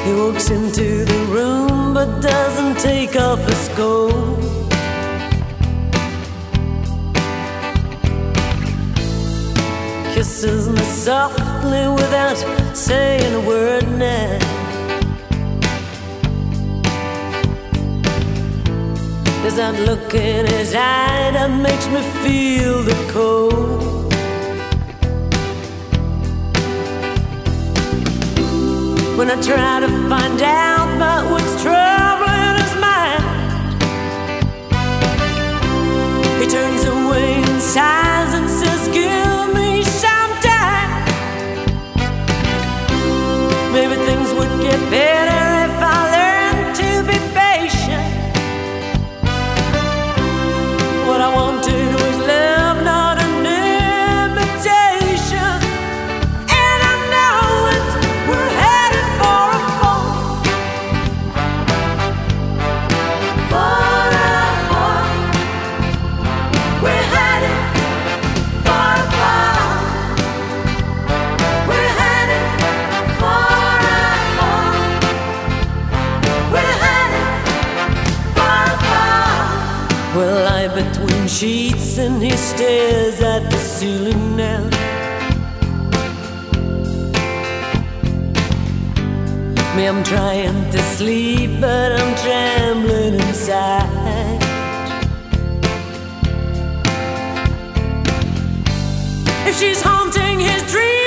He walks into the room but doesn't take off his coat. Kisses me softly without saying a word now. There's that look in his eye that makes me feel the cold. When I try to find out about what's troubling his mind, he turns away and sighs and says, give me some time. Maybe things would get better if I learned to be patient. What I wanted was love, not an imitation. And I know we're headed for a fall. For a fall. We're headed for a fall. We're headed for a fall. We're headed for a fall. We'll lie between sheets and he stares at the ceiling now. Me, I'm trying to sleep, but I'm trembling inside. If she's haunting his dreams,